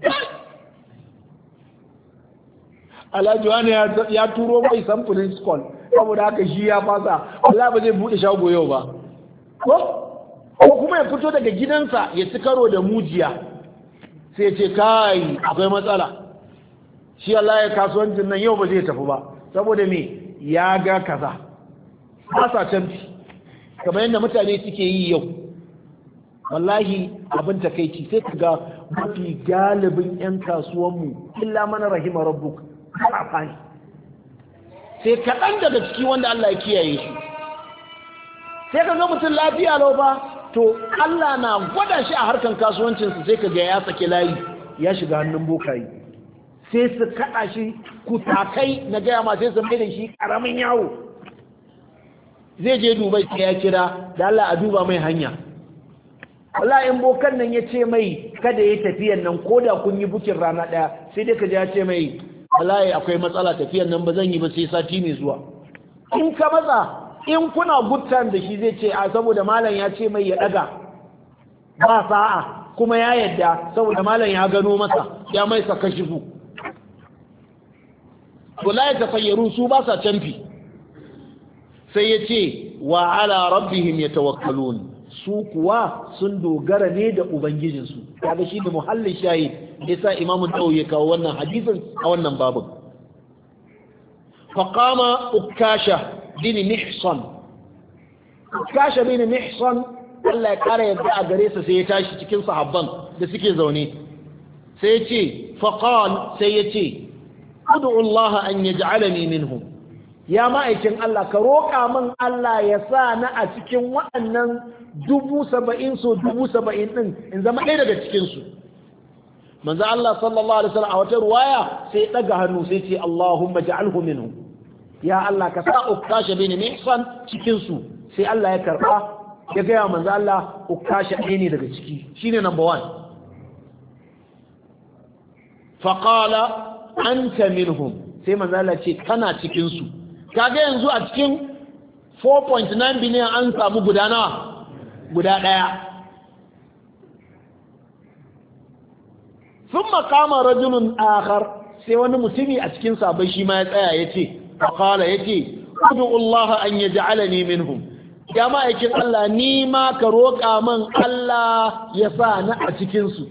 alhaji wani ya turo mai samfurin skull saboda haka shi ya fasa Allah ba zai bude shago yau ba ko ko kuma ya fito daga gidansa ya ci karo da mujiya sai ce kai akwai matsala shi Allah ya kasuwancin nan yau ba zai tafi ba saboda me ya ga kaza ba sa canfi kamar yadda mutane suke yi yau wallahi abin takeici sai ka ga mafi galibin 'yan kasuwanmu illa mana rahima rabbuk amfani sai kaɗan daga ciki wanda Allah ya kiyaye shi sai ka ga mutum lafiya lau ba to Allah na gwada shi a harkan kasuwancinsa sai ka ga ya sake layi ya shiga hannun bokayi sai su kaɗa shi kutakai na gaya ma sai su mai da shi ƙaramin yawo zai je dubai sai ya kira da Allah a duba mai hanya wallahi in bokan nan ya ce mai kada ya tafiyan nan ko da kun yi bukin rana ɗaya sai dai ka ji ya ce mai wallahi akwai matsala tafiyan nan ba zan yi ba sai sati mai zuwa in ka matsa in kuna guttan da shi zai ce a saboda malam ya ce mai ya daga ba sa'a kuma ya yadda saboda malam ya gano masa ya mai saka shifu wallahi tafayyaru su ba sa canfi sai ya ce wa ala rabbihim yatawakkalun su kuwa sun dogara ne da ubangijinsu kaga shi da muhallin shahid yasa imamu Nawawi ya kawo wannan hadisin a wannan babin faqama ukasha bin mihsan ukasha bin mihsan Allah ya kara yadda a gare sa sai ya tashi cikin sahabban da suke zaune sai ya ce faqal sai ya ce ud'u Allah an yaj'alani minhum ya ma'aikin Allah ka roƙa min Allah ya sa na a cikin waɗannan dubu saba'in so dubu saba'in ɗin in zama ɗaya daga cikinsu manzo Allah sallallahu alaihi wasallam a wata ruwaya sai ɗaga hannu sai ce Allahumma ja'alhu minhu ya Allah ka sa ukasha bin mihsan cikin su sai Allah ya karba ya ga manzo Allah ukasha ɗaya ne daga ciki shine number one fa qala anta minhum sai manzo Allah ce kana cikin su kaga yanzu a cikin four point nine billion an samu guda nawa guda daya thumma qama rajulun akhar sai wani mutumi a cikin sabai shi ma ya tsaya yace faqala yace ud'u Allah an yaj'alani minhum ya ma'aikin Allah ni ma ka roƙa man Allah ya sa ni a cikin su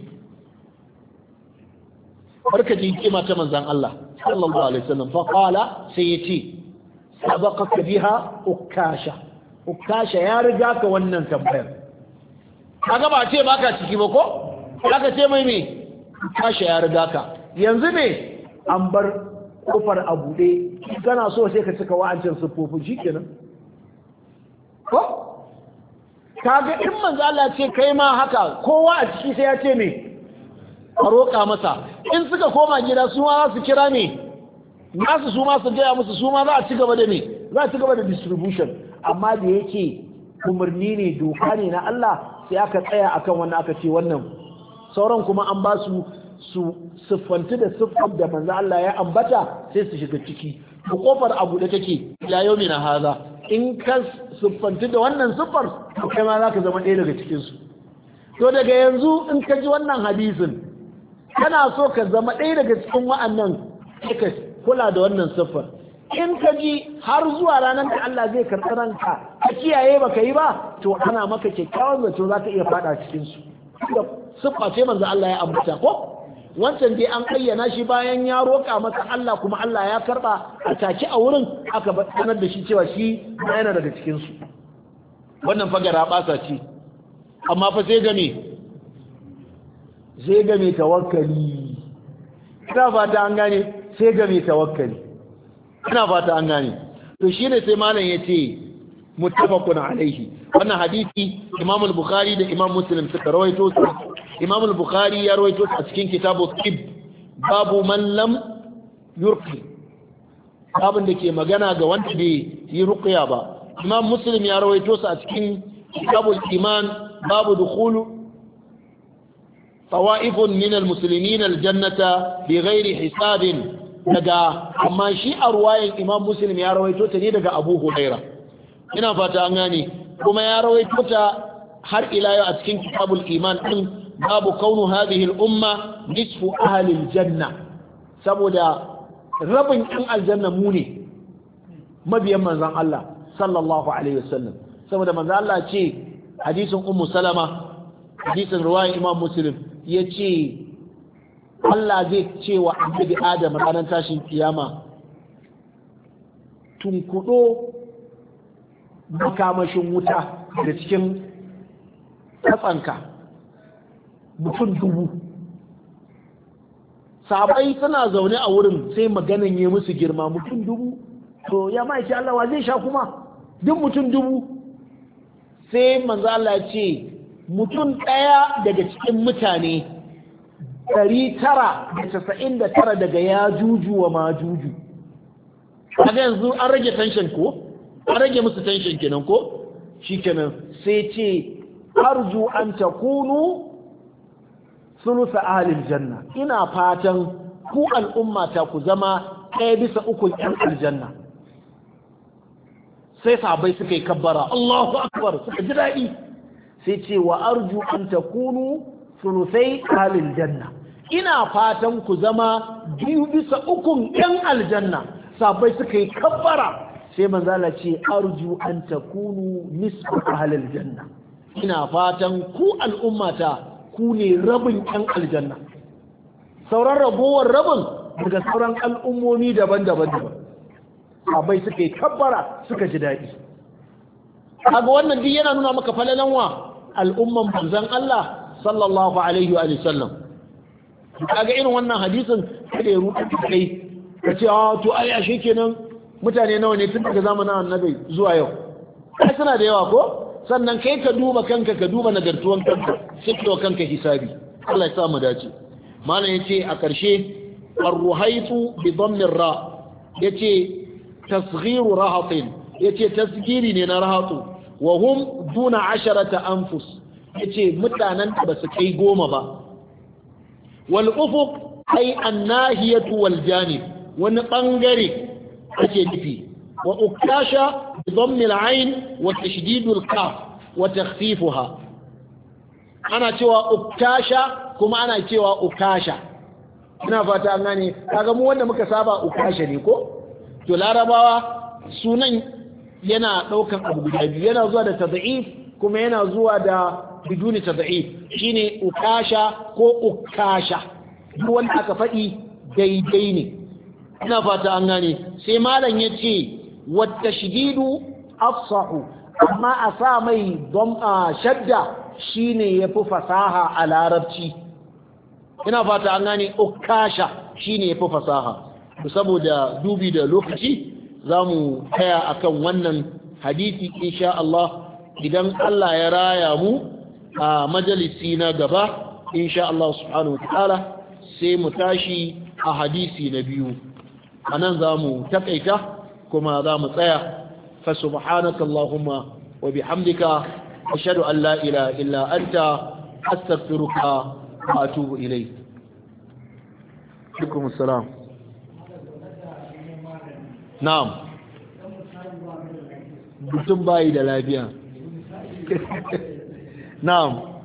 barka ji kima ta manzon Allah sallallahu alaihi wasallam faqala sai yace sabaqaka biha ukasha ukasha ya riga ka wannan tambayar kaga ba ce baka ciki ba ko kaga ce mai me ukasha ya riga ka yanzu ne an bar kofar a bude kana so sai ka cika wa'ancin sufofin shikenan ko kaga in manzo Allah ce kai ma haka kowa a ciki sai ya ce me a roƙa masa in suka koma gida su ma za su kira me nasu su ma su gaya musu su ma za a ci gaba da me za a ci gaba da distribution amma da yake umarni ne doka ne na Allah sai aka tsaya akan wannan aka ce wannan sauran kuma an ba su su siffanti da siffar da manzo Allah ya ambata sai su shiga ciki ko kofar abu da take ila yau na haza in ka siffanti da wannan siffar to kai ma zaka zama ɗaya daga cikin su to daga yanzu in ka ji wannan hadisin kana so ka zama ɗaya daga cikin wa'annan kula da wannan siffar in ka ji har zuwa ranar da Allah zai karɓi ranka ka kiyaye baka yi ba to ana maka kyakkyawan zato za ka iya fada cikin su da siffa ce manzo Allah ya ambata ko wancan dai an ayyana shi bayan ya roƙa masa Allah kuma Allah ya karba a take a wurin aka sanar da shi cewa shi yana daga cikin su wannan fagara basa ce amma fa sai ga me sai ga me tawakkali ina fata an gane sai ga me tawakkali ina fata an gane to shine sai malam yace muttafaqun alaihi wannan hadisi Imam al-Bukhari da Imam Muslim suka rawaito su Imam al-Bukhari ya rawaito a cikin kitabu Tib babu man lam yurqi babin da ke magana ga wanda bai yi ruqya ba Imam Muslim ya rawaito su a cikin kitabul Iman babu dukhulu tawaifun min al-muslimin al-jannata bighairi hisabin daga amma shi a ruwayan Imam Muslim ya rawaito ta ne daga Abu Huraira ina fata an gane kuma ya rawaito ta har ila yau a cikin kitabul Iman din babu kaunu hadhihi al-umma nisfu ahli al-janna saboda rabin ɗan aljanna mu ne mabiyan manzon Allah sallallahu alaihi wasallam saboda manzon Allah ce hadisin ummu salama hadisin riwayar Imam Muslim yace Allah zai ce wa annabi Adam ranar tashin kiyama tunkudo makamashin wuta da cikin katsanka mutum dubu sabai suna zaune a wurin sai maganan ya musu girma mutum dubu to ya ma'aiki Allah wa zai sha kuma duk mutum dubu sai manzo Allah ce mutum ɗaya daga cikin mutane ɗari tara da casa'in da tara daga ya juju wa ma juju kaga yanzu an rage tension ko an rage musu tension kenan ko shikenan sai ce arju an takunu sulusa ahlil janna ina fatan ku al'umma ta ku zama ɗaya bisa uku ɗan aljanna sai sahabbai suka yi kabbara Allahu akbar suka ji daɗi sai ce wa arju an takunu sulusai ahlil janna ina fatan ku zama biyu bisa ukun ɗan aljanna sahabbai suka yi kabbara sai manzala ce arju an takunu nisfu ahlil janna ina fatan ku al'ummata ku ne rabin ƴan aljanna sauran ragowar rabin daga sauran al'ummomi daban-daban daban abai suka yi kabbara suka ji daɗi kaga wannan duk yana nuna maka falalan wa al'umman manzon Allah sallallahu alaihi wa sallam kaga irin wannan hadisin kada ya rubuta kai ka ce ah to ai ashe kenan mutane nawa ne tun daga zamanin annabi zuwa yau kai suna da yawa ko sannan kai ka duba kanka ka duba nagartuwan kanka sai ka kanka hisabi Allah ya sa mu dace malam yace a ƙarshe ar-ruhaytu bi dhammi ra yace tasghiru rahatin yace tasgiri ne na rahatu wa hum duna asharata anfus yace mutanen da basu kai goma ba wal ufuq ay an-nahiyatu wal janib wani bangare ake nufi wa ukasha bi dhammi al-ayn wa tashdid al-kaf wa takhfifuha ana cewa ukasha kuma ana cewa ukasha ina fata an gane kaga mu wanda muka saba ukasha ne ko to larabawa sunan yana daukan abu guda biyu yana zuwa da tad'if kuma yana zuwa da biduni tad'if shine ukasha ko ukasha duk wanda aka faɗi daidai ne ina fata an gane sai malam yace wa tashdidu afsahu amma a sa mai don shadda shine yafi fasaha a larabci ina fata an gane ukasha shine yafi fasaha saboda dubi da lokaci zamu kaya akan wannan hadisi insha Allah idan Allah ya raya mu a majalisi na gaba insha Allah subhanahu wataala sai mu tashi a hadisi na biyu anan zamu takaita kuma zamu tsaya fa subhanaka allahumma wa bihamdika ashhadu an la ilaha illa anta astaghfiruka wa atubu ilayk. Alaikum assalam. Na'am. Mutum bayi da lafiya. Na'am.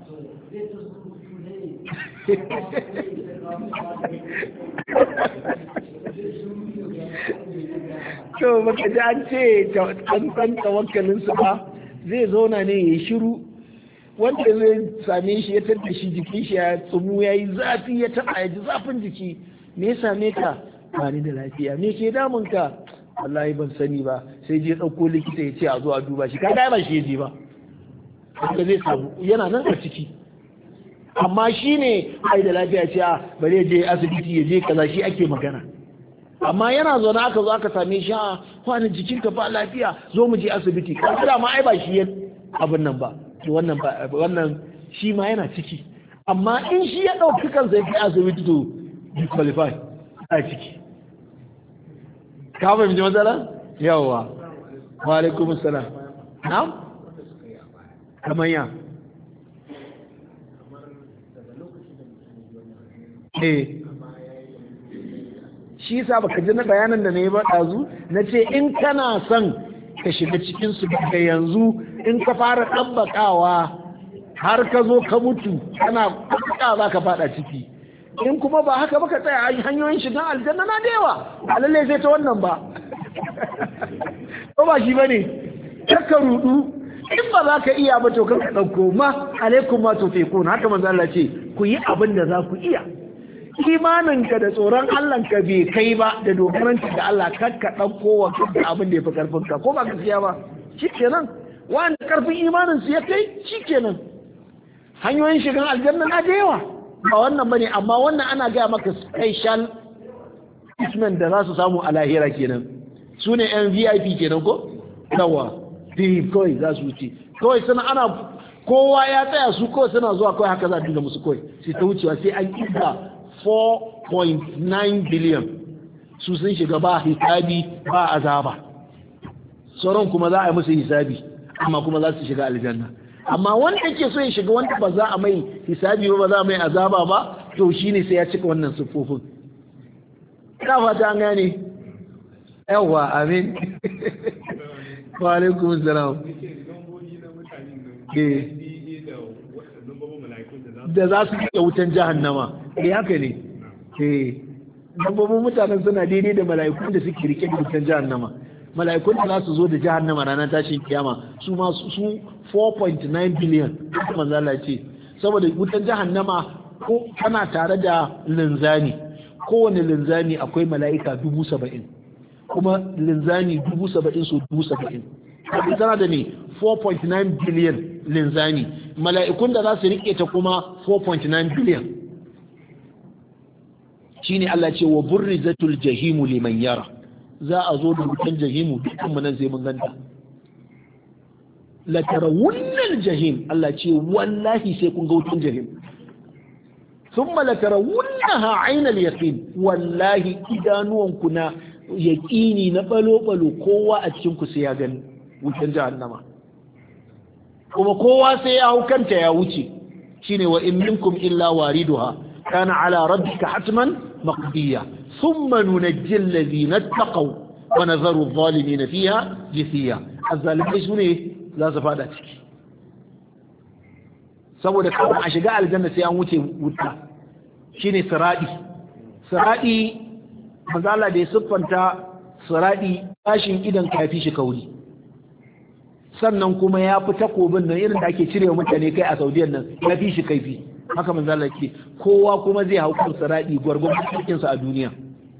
To baka ji an ce an san tawakkalin su ba zai zauna ne ya yi shiru, wanda zai same shi ya tattara shi jikin shi ya tsumu ya yi zafi ya taɓa ya ji zafin jiki, me ya same ka? Ba ni da lafiya. Me ke damun ka? Wallahi ban sani ba. Sai je ɗauko likita ya ce a zo a duba shi, kaga ba shi ya je ba, haka zai samu yana nan a ciki. Amma shi ne ai da lafiya ce a bari ya je asibiti ya je kaza, shi ake magana. Amma yana zaune aka zo aka same shi a kwanan jikinka ba lafiya, zo mu je asibiti. Kaga ma ai ba shi ya abin nan ba. Wannan ba wannan shi ma yana ciki. Amma in shi ya ɗauki kansa ya kai asibiti to disqualify a ciki. Ka fahimci matsala? Yawwa. Wa alaikum salam. Na'am? Kamar ya? Eh. Shi yasa baka ji na bayanan da na yi ba ɗazu, na ce in kana son ka shiga cikin su daga yanzu, in ka fara ɗabbakawa har ka zo ka mutu kana ɗabbaka za ka faɗa ciki. In kuma ba haka ba ka tsaya a hanyoyin shigan aljanna na da yawa, ba lallai sai ta wannan ba. Ko ba shi ba ne, ka rudu, in ba za ka iya ba to ka ɗauko ma alaikum ma to tekun, haka manzo Allah ce ku yi abin da za ku iya. Imaninka da tsoron Allahnka bai kai ba da dogaranci da Allah, kar ka ɗauko wa kanka abin da ya fi ƙarfinka, ko ba gaskiya ba? Shi kenan, wanda ƙarfin imanin su ya kai, shi kenan. Hanyoyin shigan aljanna na da yawa, ba wannan bane, amma wannan ana gaya maka special treatment da za su samu a lahira kenan. Su ne yan V I P kenan ko? Yawa, bi kawai za su wuce. Kawai suna ana kowa ya tsaya su kawai suna zuwa kawai haka za a dinga musu kawai. Sai ta wucewa sai an ƙirga four point nine billion su sun shiga ba hisabi ba azaba, sauran kuma za a yi musu hisabi amma kuma za su shiga aljanna. Amma wanda yake so ya shiga wanda ba za a mai hisabi ba, ba za a mai azaba ba, to shine sai ya cika wannan siffofin. Ina fata an gane? Yawwa, amin. Wa alaikum salam. Da za su iya wutan jahannama, eh haka ne. Eh, dabbobin mutanen suna daidai da mala'ikun da suke rike da wutan jahannama. Mala'ikun da za su zo da jahannama ranar tashin kiyama su ma su four point nine billion, manzo Allah ce. Saboda wutan jahannama ko tana tare da linzani, kowane linzani akwai mala'ika dubu saba'in, kuma linzani dubu saba'in so dubu saba'in. Tana da ne four point nine billion linzani, mala'ikun da za su rike ta kuma four point nine billion. Shine Allah ce wa burrizatul jahimu liman yara, za a zo da wutan jahimu dukkan mu nan sai mun ganta. La tarawunnal jahim, Allah ce wallahi sai kun ga wutan jahim. Thumma la tarawunnaha aynal yaqin, wallahi idanuwanku na yaqini na balo balo kowa a cikin ku sai ya gani wutan jahannama. Kuma kowa sai ya hau kanta ya wuce. Shine wa in minkum illa wariduha kana ala rabbika hatman maqdiya thumma nunajji alladhina ittaqaw wa nadharu adh-dhalimina fiha jithiya. Azzalimai sune za su fada ciki, saboda kafin a shiga aljanna sai an wuce wuta. Shine siradi. Siradi manzo Allah da ya siffanta siradi, tashin idan kafi shi kauri, sannan kuma ya fi takobin nan irin da ake cire mutane kai a Saudiyan nan ya fi shi kaifi. Haka manzo Allah ce kowa kuma zai hau kan siradi gwargwadon cikin sa a duniya.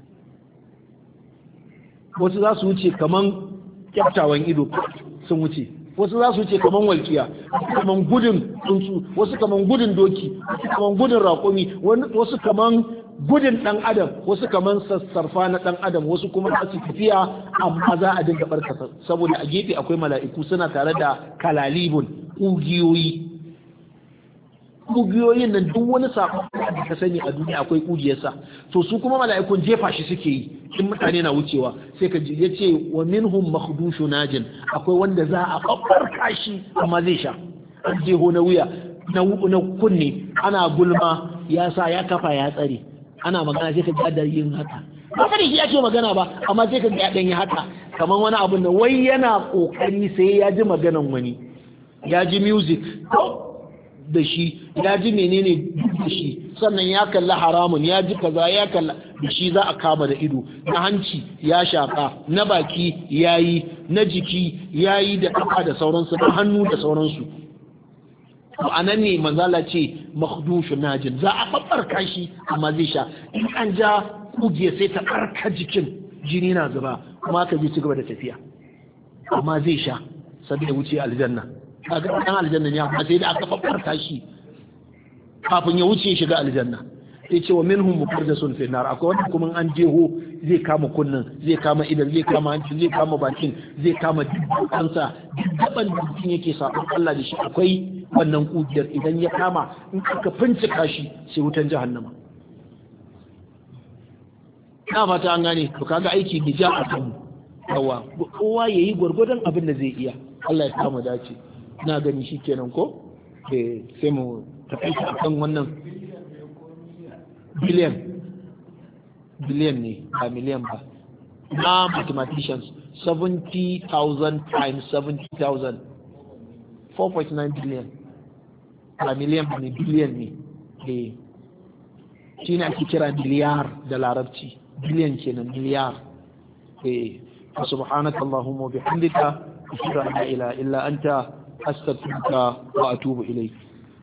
Wasu za su wuce kaman kyaftawan ido sun wuce, wasu za su wuce kaman walkiya, kaman gudun tsuntsu, wasu kaman gudun doki, wasu kaman gudun raƙumi, wasu kaman gudun ɗan adam, wasu kaman sassarfa na ɗan adam, wasu kuma za su tafiya amma za a dinga barkasa, saboda a gefe akwai mala'iku suna tare da kalalibun ƙugiyoyi. Ƙugiyoyin nan duk wani saƙon da ka sani a duniya akwai ƙugiyarsa, to su kuma mala'ikun jefa shi suke yi in mutane na wucewa. Sai ka ya ce wa minhum makhdushu najin, akwai wanda za a babbarka shi amma zai sha, an jeho na wuya na kunne, ana gulma ya sa ya kafa ya tsare, ana magana sai ka ga da yin haka, ba kada shi ake magana ba amma sai ka ga dan yi haka kamar wani abu da wai yana kokari sai ya ji maganan wani, ya ji music da shi ya ji menene duk da shi sannan ya kalla haramun ya ji kaza ya kalla da shi za a kama da ido na hanci ya shaka na baki yayi na jiki yayi da kafa da sauransu na hannu da sauransu to anan ne manzala ce makhdushu najin za a babbarka shi amma zai sha in an ja kugiya sai ta karka jikin jini na zuba kuma ka bi ci gaba da tafiya amma zai sha saboda wuce aljanna kaga dan aljanna ne amma sai da aka babbarka shi kafin ya wuce shiga aljanna sai ce wa minhum muqaddasun fi nar akwai wanda kuma an jeho zai kama kunnin zai kama idan zai kama hanci zai kama bakin zai kama dukkansa dukkan da mutum yake sabon Allah da shi akwai wannan kugiyar idan ya kama in aka fincika shi sai wutan jahannama na fata an gane to kaga aiki ne ja a kanmu yawa kowa yayi gwargwadon abin da zai iya Allah ya kama dace na gani shikenan ko eh sai mu tafi akan wannan billion billion ne ba million ba na mathematicians seventy thousand times seventy thousand four point nine billion ba million ba ne billion ne eh shi ne ake kira miliyar da larabci billion kenan miliyar eh subhanaka allahumma wa bihamdika ashhadu an la ilaha illa anta astaghfiruka wa atubu ilayk